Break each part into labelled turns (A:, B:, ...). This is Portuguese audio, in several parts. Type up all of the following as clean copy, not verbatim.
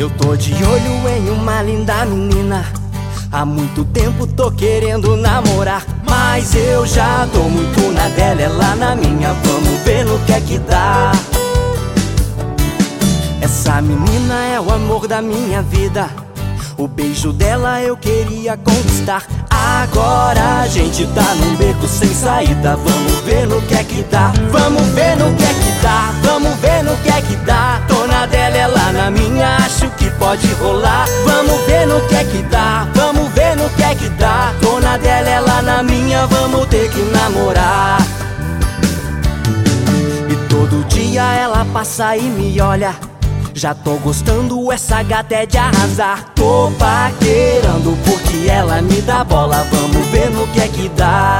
A: Eu tô de olho em uma linda menina, há muito tempo tô querendo namorar, mas eu já tô muito na dela, ela na minha. Vamos ver no que é que dá. Essa menina é o amor da minha vida, o beijo dela eu queria conquistar. Agora a gente tá num beco sem saída, vamos ver no que é que dá. Vamos ver no que é que dá, vamos ver no que é que dá. Tô na dela, ela na minha, acho que pode rolar. Vamos ver no que é que dá, vamos ver no que é que dá. Tô na dela, ela na minha, vamos ter que namorar. E todo dia ela passa e me olha, já tô gostando, essa gata é de arrasar. Tô paquerando porque ela me dá bola, vamos ver no que é que dá.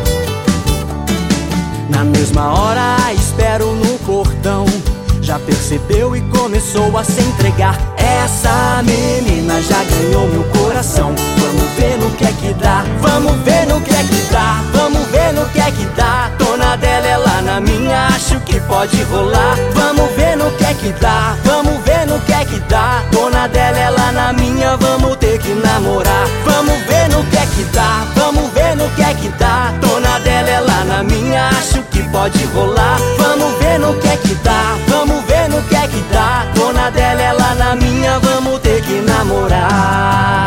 A: Na mesma hora espero no portão, já percebeu e começou a se entregar. Essa menina já ganhou meu coração, vamos ver no que é que dá. Vamos ver no que é que dá, vamos ver no que é que dá. Tô na dela, ela na minha, acho que pode rolar. Vamos ver no que é que dá, vamos ver no que é que dá. Tô na dela, ela na minha, vamos ter que namorar. Vamos ver no que é que dá, vamos ver no que é que dá. Tô na dela, ela na minha, acho que pode rolar. Vamos ver no que é que dá, vamos ver no que é que dá. Tô na dela, ela na minha, vamos ter que namorar.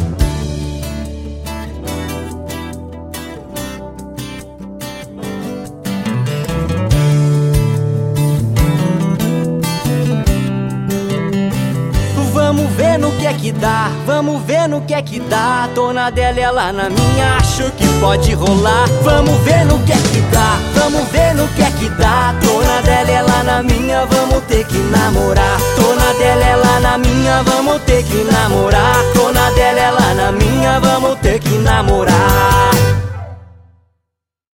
A: Vamos ver no que é que dá, vamos ver no que é que dá. Tô na dela, ela na minha, acho que pode rolar. Vamos ver no que é que dá, vamos ver no que é que dá. Tô na dela, ela na minha, vamos ter que namorar. Tô na dela, ela na minha, vamos ter que namorar. Tô na dela, ela na minha, vamos ter que namorar.